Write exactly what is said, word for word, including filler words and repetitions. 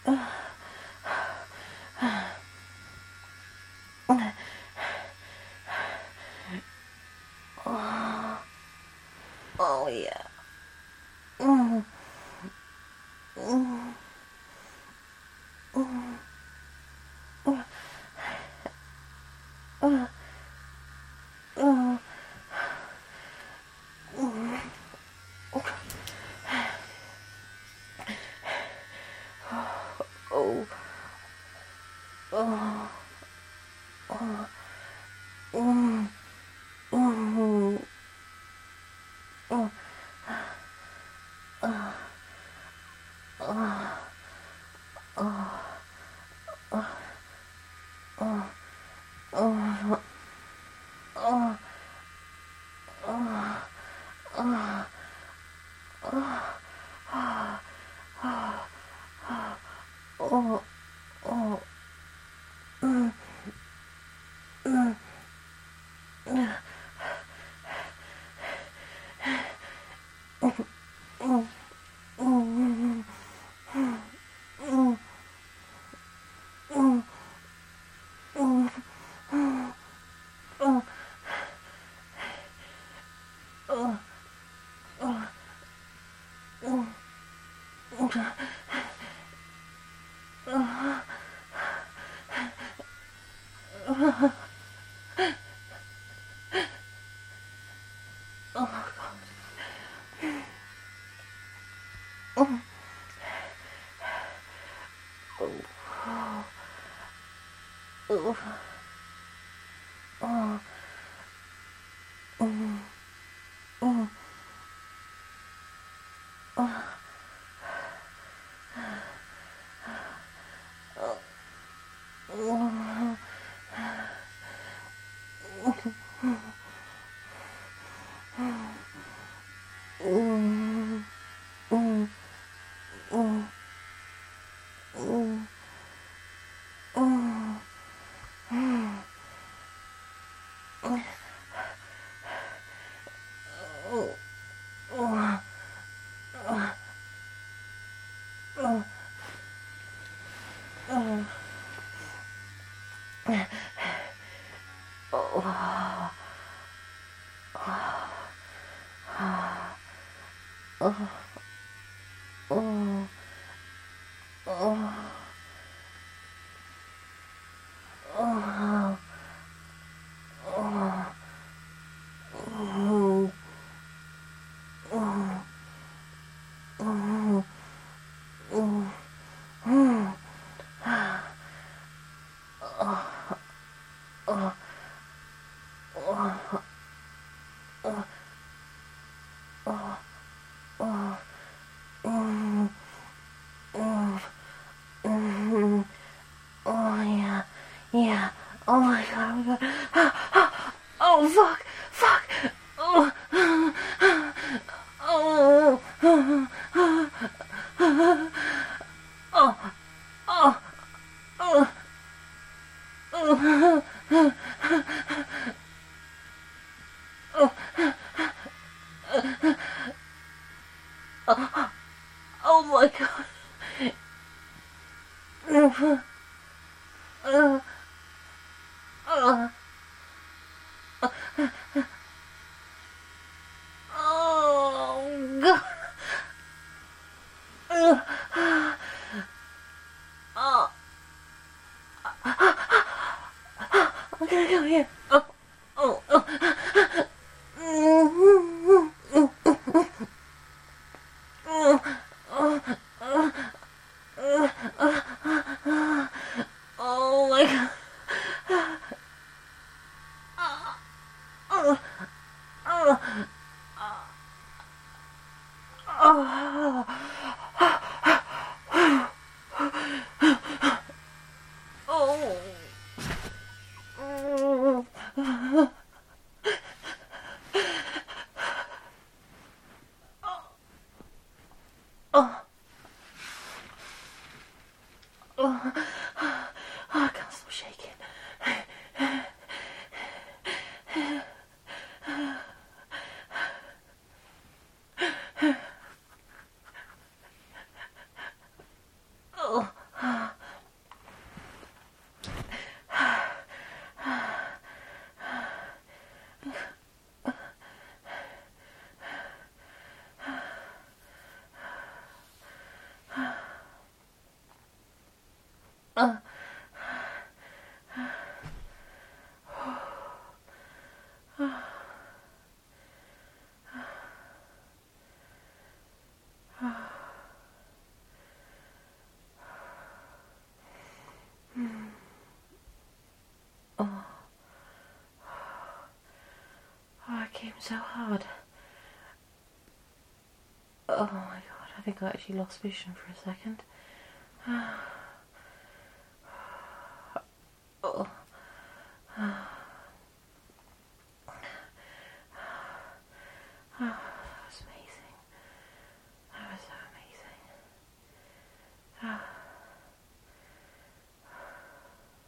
Oh yeah. Mm. Mm. Mm. Uh. Uh. Uh. Mm. Oh. Oh. Oh. Mm. Mm. Uh. Uh. Uh. Uh. Uh. Uh. Uh. Uh. Uh. Uh. Oh, oh, mm, mm, mm, mm, mm, mm, mm, mm, uh, uh, uh, mm, uh, uh, oh, mm, oh, oh, oh, mm, mm, uh, uh, mm, mm, mm, mm, mm, mm, oh, oh, uh, uh, uh, oh, oh, oh, oh, oh, oh, oh, oh, oh, oh, oh, oh, oh, oh, oh, oh, mm, mm, mm, oh yeah, yeah, oh my god, oh my god, oh fuck, fuck, oh, oh, oh, oh, oh, oh, oh, oh, oh my god, oh, oh, oh, oh god, oh, oh, I'm gonna go here, oh, oh, oh, oh my god, oh, oh, oh, oh, oh, oh, oh, I can't stop shaking. Oh, Uh. Oh. Oh, I came so hard. Oh my god, I think I actually lost vision for a second. Oh. Oh.